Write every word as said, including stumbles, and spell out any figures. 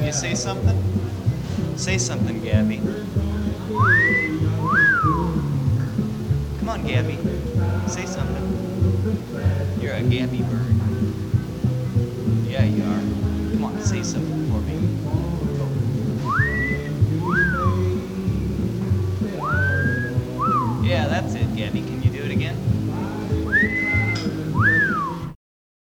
you say something? Say something, Gabby. Come on, Gabby. Say something. You're a Gabby bird. Yeah, you are. Come on, say something for me.